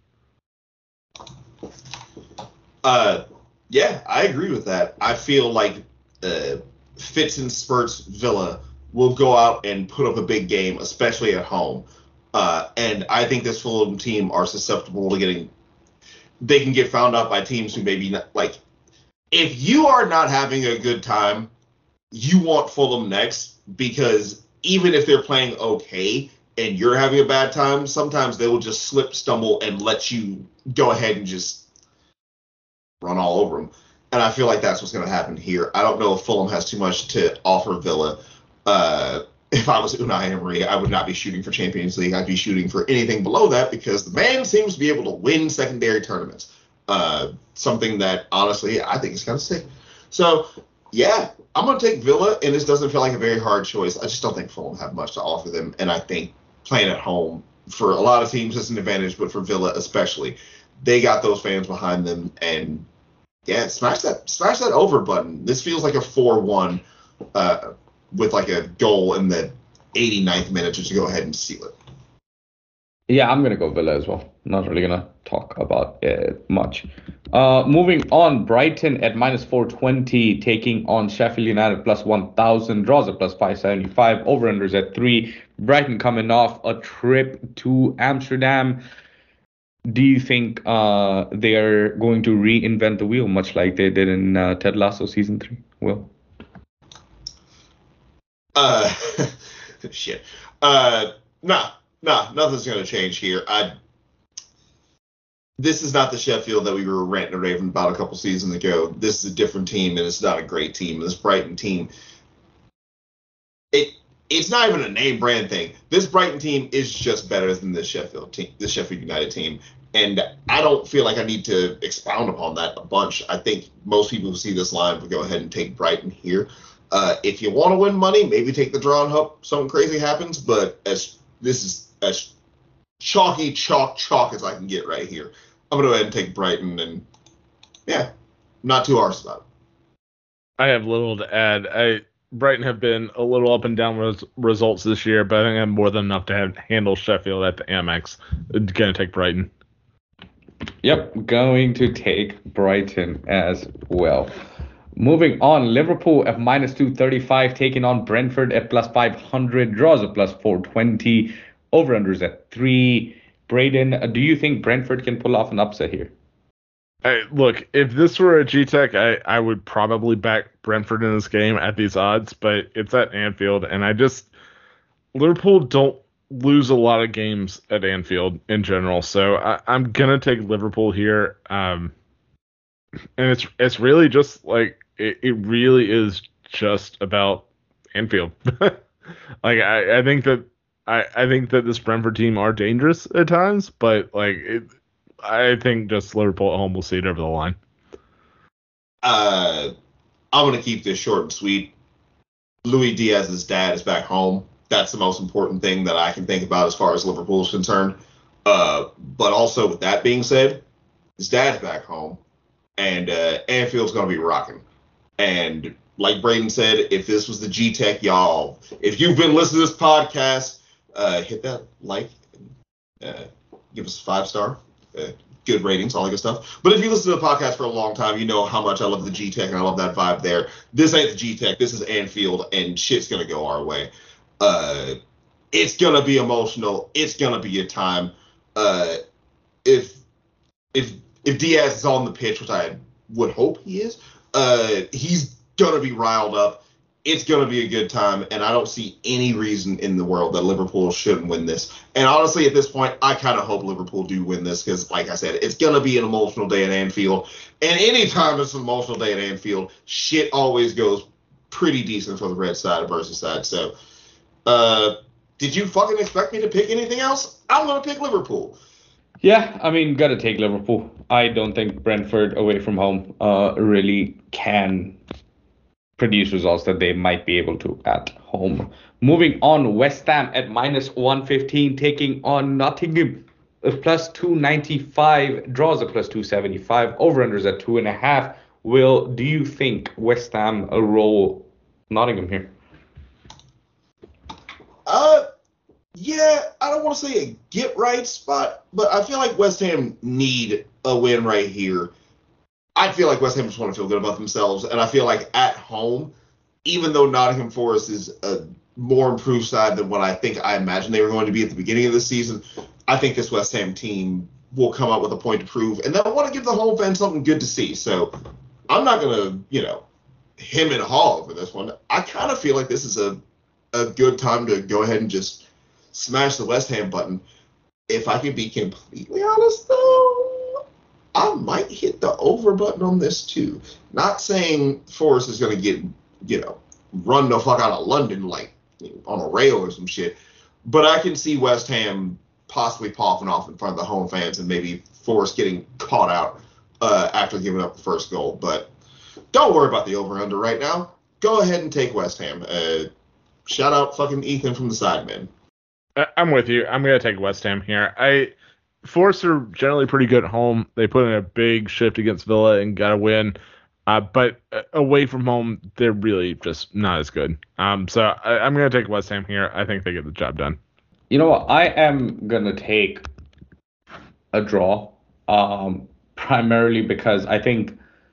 S3: Uh. Yeah, I agree with that. I feel like uh, Fits and Spurts Villa will go out and put up a big game, especially at home. Uh, and I think this Fulham team are susceptible to getting – they can get found out by teams who maybe not – like, if you are not having a good time, you want Fulham next, because even if they're playing okay and you're having a bad time, sometimes they will just slip, stumble, and let you go ahead and just – run all over them. And I feel like that's what's going to happen here. I don't know if Fulham has too much to offer Villa. Uh, if I was Unai Emery, I would not be shooting for Champions League. I'd be shooting for anything below that, because the man seems to be able to win secondary tournaments. Uh, something that, honestly, I think is kind of sick. So, yeah, I'm going to take Villa, and this doesn't feel like a very hard choice. I just don't think Fulham have much to offer them. And I think playing at home, for a lot of teams, is an advantage, but for Villa especially, they got those fans behind them, and yeah, smash that smash that over button. This feels like a four one uh, with like a goal in the eighty-ninth minute just to go ahead and seal it.
S1: Yeah, I'm going to go Villa as well. Not really going to talk about it much. Uh, moving on, Brighton at minus four twenty, taking on Sheffield United plus one thousand, draws at plus five seventy-five, over-unders at three. Brighton coming off a trip to Amsterdam. Do you think uh, they are going to reinvent the wheel, much like they did in uh, Ted Lasso season three? Will?
S3: Uh, shit. Uh, nah, nah, nothing's going to change here. I. This is not the Sheffield that we were ranting and raving about a couple seasons ago. This is a different team, and it's not a great team. This Brighton team, it it's not even a name brand thing. This Brighton team is just better than the Sheffield team, the Sheffield United team. And I don't feel like I need to expound upon that a bunch. I think most people who see this line would go ahead and take Brighton here. Uh, if you want to win money, maybe take the draw and hope something crazy happens. But as this is as chalky, chalk, chalk as I can get right here, I'm going to go ahead and take Brighton. And, yeah, not too harsh about it.
S2: I have little to add. I Brighton have been a little up and down res- results this year, but I think I have more than enough to have, handle Sheffield at the Amex. Going to take Brighton.
S1: Yep, going to take Brighton as well. Moving on, Liverpool at minus two thirty-five, taking on Brentford at plus five hundred, draws at plus four twenty, over-unders at three. Braden, do you think Brentford can pull off an upset here?
S2: Hey, look, if this were a G-Tech, I, I would probably back Brentford in this game at these odds, but it's at Anfield, and I just... Liverpool don't lose a lot of games at Anfield in general, so I, I'm gonna take Liverpool here. Um, and it's it's really just like it, it really is just about Anfield. like I, I think that I, I think that this Brentford team are dangerous at times, but like it, I think just Liverpool at home will see it over the line.
S3: Uh, I'm gonna keep this short and sweet. Luis Diaz's dad is back home. That's the most important thing that I can think about as far as Liverpool is concerned. Uh, but also, with that being said, his dad's back home, and uh, Anfield's going to be rocking. And like Braden said, if this was the G-Tech, y'all, if you've been listening to this podcast, uh, hit that like, uh, give us a five-star, uh, good ratings, all that good stuff. But if you listen to the podcast for a long time, you know how much I love the G-Tech, and I love that vibe there. This ain't the G-Tech. This is Anfield, and shit's going to go our way. Uh, it's gonna be emotional. It's gonna be a time. Uh, if if if Diaz is on the pitch, which I would hope he is, uh, he's gonna be riled up. It's gonna be a good time, and I don't see any reason in the world that Liverpool shouldn't win this. And honestly, at this point, I kind of hope Liverpool do win this because, like I said, it's gonna be an emotional day at Anfield. And anytime it's an emotional day at Anfield, shit always goes pretty decent for the red side of Merseyside. So. Uh, did you fucking expect me to pick anything else? I'm going to pick Liverpool.
S1: Yeah, I mean, gotta take Liverpool. I don't think Brentford away from home uh really can produce results that they might be able to at home. Moving on, West Ham at minus one fifteen taking on Nottingham. A plus two ninety-five, draws a plus two seventy-five, over-unders at two and a half. Will, do you think West Ham will roll Nottingham here?
S3: Uh, yeah, I don't want to say a get right spot, but I feel like West Ham need a win right here. I feel like West Ham just want to feel good about themselves, and I feel like at home, even though Nottingham Forest is a more improved side than what I think I imagined they were going to be at the beginning of the season, I think this West Ham team will come out with a point to prove, and they'll want to give the home fans something good to see. So I'm not going to, you know, hem and haw over this one. I kind of feel like this is a, a good time to go ahead and just smash the West Ham button. If I can be completely honest, though, I might hit the over button on this too. Not saying Forest is going to get, you know, run the fuck out of London like on a rail or some shit, but I can see West Ham possibly popping off in front of the home fans and maybe Forest getting caught out uh, after giving up the first goal. But don't worry about the over-under right now. Go ahead and take West Ham. Uh, shout out fucking Ethan from the Sidemen.
S2: I'm with you. I'm going to take West Ham here. I Forest are generally pretty good at home. They put in a big shift against Villa and got a win. Uh, but away from home, they're really just not as good. Um, so I, I'm going to take West Ham here. I think they get the job done.
S1: You know what? I am going to take a draw, um, primarily because I think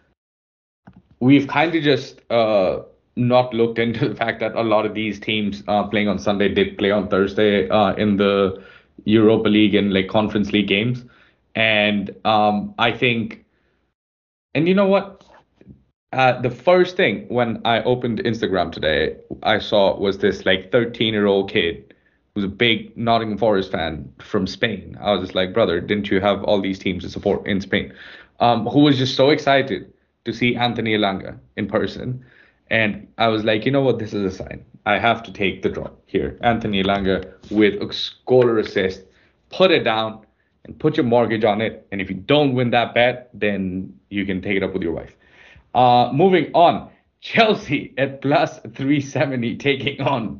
S1: we've kind of just uh, not looked into the fact that a lot of these teams uh, playing on Sunday did play on Thursday uh, in the Europa League and like Conference League games. And um, I think, and you know what? Uh, the first thing when I opened Instagram today, I saw was this like thirteen year old kid who's a big Nottingham Forest fan from Spain. I was just like, brother, didn't you have all these teams to support in Spain? Um, who was just so excited to see Anthony Elanga in person. And I was like, you know what? This is a sign. I have to take the draw here. Anthony Elanga with a scorer assist. Put it down and put your mortgage on it. And if you don't win that bet, then you can take it up with your wife. Uh, moving on, Chelsea at plus three seventy taking on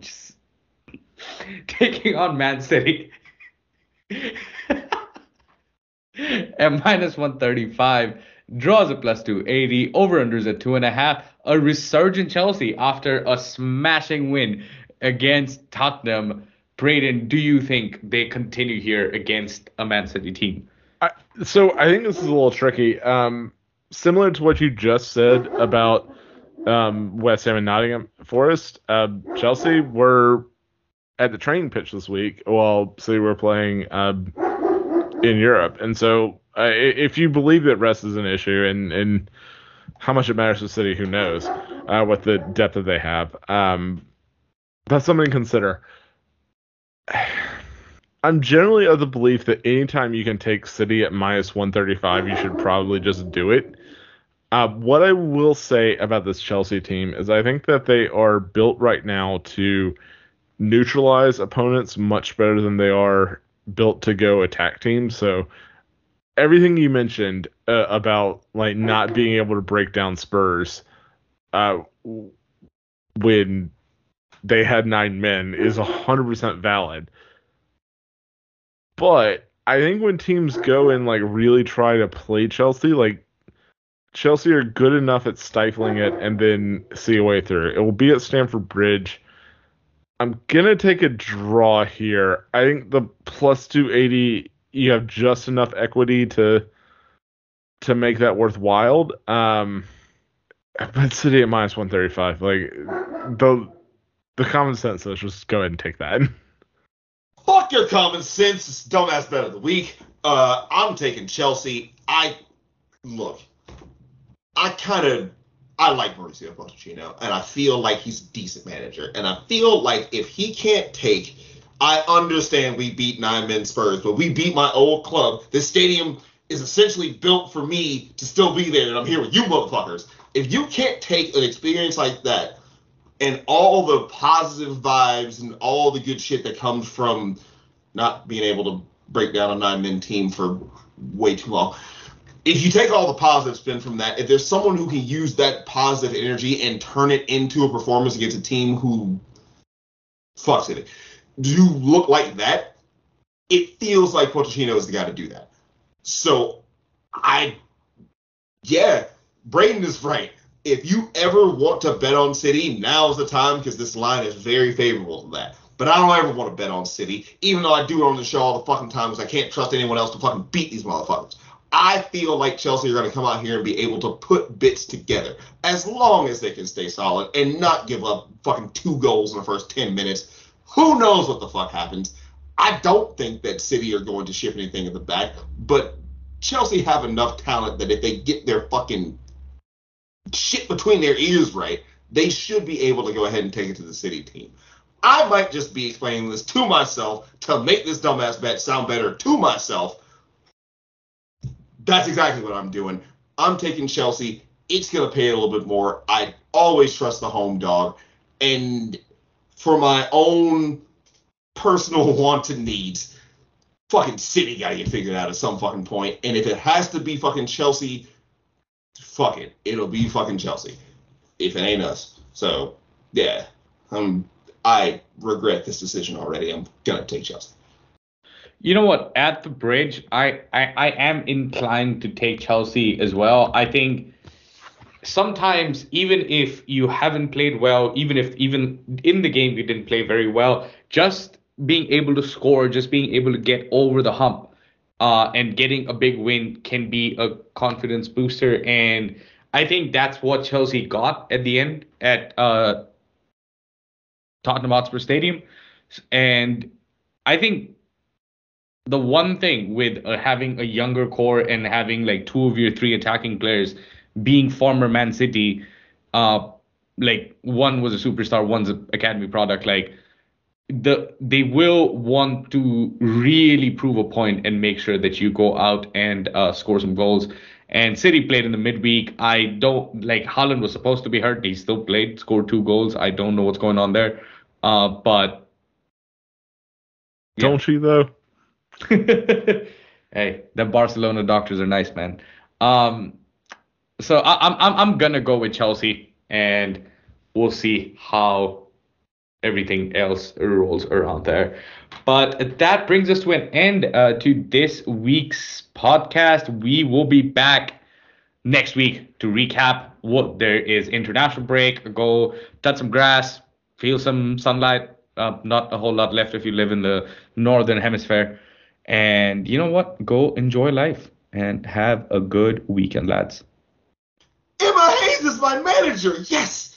S1: taking on Man City at minus one thirty-five, draws a plus two eighty, over-unders at two and a half. A resurgent Chelsea after a smashing win against Tottenham. Braden, do you think they continue here against a Man City team?
S2: I, so I think this is a little tricky. Um, similar to what you just said about um, West Ham and Nottingham Forest, uh, Chelsea were at the training pitch this week while City were playing uh, in Europe. And so uh, if you believe that rest is an issue and, and how much it matters to City, who knows, uh, with the depth that they have, um, that's something to consider. I'm generally of the belief that anytime you can take City at minus one thirty-five, you should probably just do it. Uh, what I will say about this Chelsea team is I think that they are built right now to neutralize opponents much better than they are built to go attack teams. So everything you mentioned uh, about like not being able to break down Spurs uh, when they had nine men is one hundred percent valid. But I think when teams go and like really try to play Chelsea, like Chelsea are good enough at stifling it and then see a way through. It will be at Stamford Bridge. I'm gonna take a draw here. I think the plus two eighty, you have just enough equity to to make that worthwhile. Um, but City at minus one thirty-five, like the the common sense says just go ahead and take that.
S3: Fuck your common sense, it's dumbass bet of the week. Uh, I'm taking Chelsea. I look, I kind of I like Mauricio Pochettino, and I feel like he's a decent manager. And I feel like if he can't take, I understand we beat nine men Spurs, but we beat my old club. This stadium is essentially built for me to still be there, and I'm here with you motherfuckers. If you can't take an experience like that and all the positive vibes and all the good shit that comes from not being able to break down a nine-man team for way too long. If you take all the positive spin from that, if there's someone who can use that positive energy and turn it into a performance against a team who fucks it, do look like that, it feels like Pochettino is the guy to do that. So, I, yeah, Braden is right. If you ever want to bet on City, now's the time because this line is very favorable to that. But I don't ever want to bet on City, even though I do it on the show all the fucking time because I can't trust anyone else to fucking beat these motherfuckers. I feel like Chelsea are going to come out here and be able to put bits together as long as they can stay solid and not give up fucking two goals in the first ten minutes. Who knows what the fuck happens? I don't think that City are going to shift anything in the back, but Chelsea have enough talent that if they get their fucking shit between their ears right, they should be able to go ahead and take it to the City team. I might just be explaining this to myself to make this dumbass bet sound better to myself. That's exactly what I'm doing. I'm taking Chelsea. It's going to pay a little bit more. I always trust the home dog. And for my own personal wants and needs, fucking City got to get figured out at some fucking point. And if it has to be fucking Chelsea, fuck it. It'll be fucking Chelsea. If it ain't us. So, yeah. Um, I regret this decision already. I'm going to take Chelsea.
S1: You know what? At the bridge, I, I, I am inclined to take Chelsea as well. I think sometimes, even if you haven't played well, even if even in the game you didn't play very well, just being able to score, just being able to get over the hump uh, and getting a big win can be a confidence booster. And I think that's what Chelsea got at the end at uh, Tottenham Hotspur Stadium. And I think the one thing with uh, having a younger core and having like two of your three attacking players being former Man City, uh, like one was a superstar, one's an academy product, like the they will want to really prove a point and make sure that you go out and uh, score some goals. And City played in the midweek. I don't like Haaland was supposed to be hurt. He still played, scored two goals. I don't know what's going on there, uh, but
S2: yeah. Don't you though?
S1: Hey, the Barcelona doctors are nice, man. Um, so I, I'm I'm I'm gonna go with Chelsea, and we'll see how everything else rolls around there. But that brings us to an end uh, to this week's podcast. We will be back next week to recap what there is international break. Go touch some grass, feel some sunlight. Uh, not a whole lot left if you live in the northern hemisphere. And you know what? Go enjoy life and have a good weekend, lads.
S3: Emma Hayes is my manager. Yes.